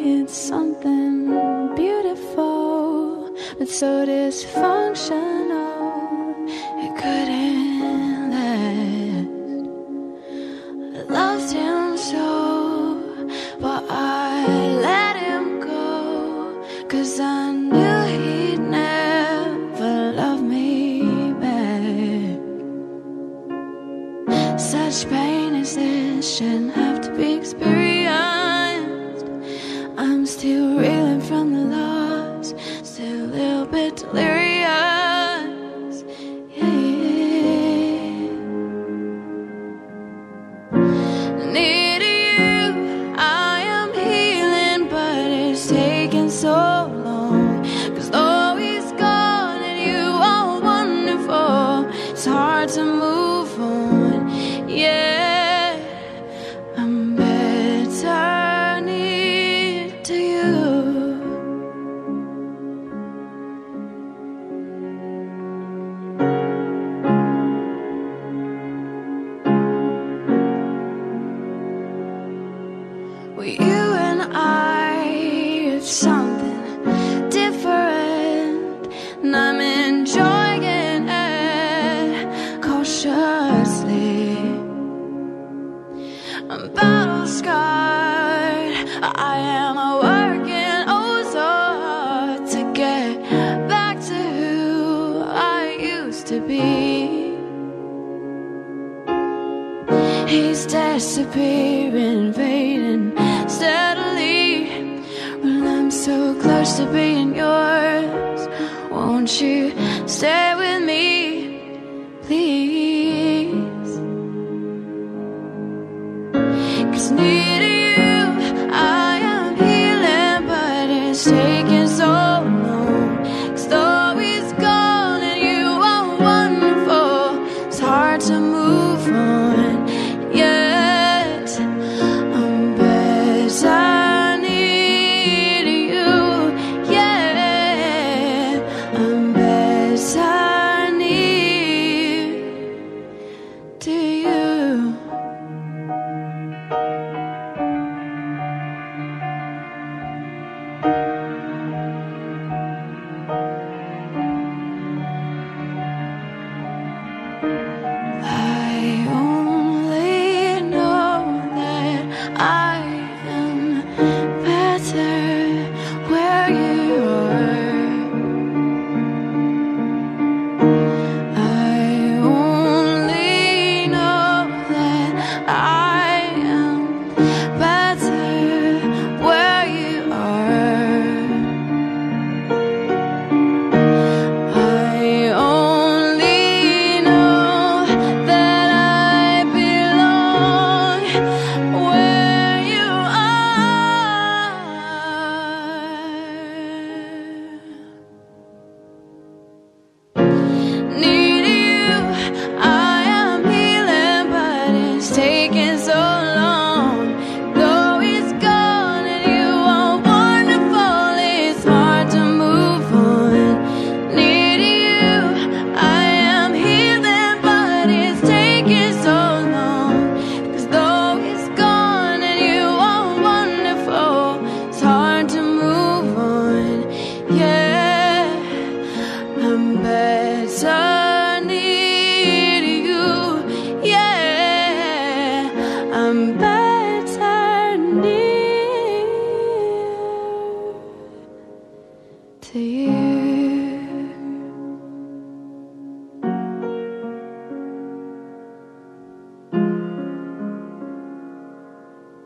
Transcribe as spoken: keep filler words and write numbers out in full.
need something beautiful, but so dysfunctional it couldn't last. I loved him so, but I let him go, 'cause I knew he'd never love me back. Such pain as this shouldn't have to be experienced. I'm still reeling from the loss, still a little bit delirious, yeah. Near to you, I am healing, but it's taking so long. 'Cause though he's gone and you are wonderful, it's hard to move on, yeah. I'm better near to you. Well, you and I have something different, and I'm enjoying it cautiously. I'm battle scarred, I am working oh so hard to get back to who I used to be. He's disappearing, fading steadily. Well, I'm so close to being yours. Won't you stay with me, please? 'Cause near to you, I am healing, but it's taking so long. 'Cause though he's gone and you are wonderful, it's hard to move on, yet I'm better near to you, yeah. I'm better near to you. I only know that I am better where you are. I only know that I am better where you are. I only know that I belong where you are. Near to you, I am healing, but it's taking so long. Though he's gone and you are wonderful, it's hard to move on. Near to you, I am healing, but it's taking so long. 'Cause though he's gone and you are wonderful, it's hard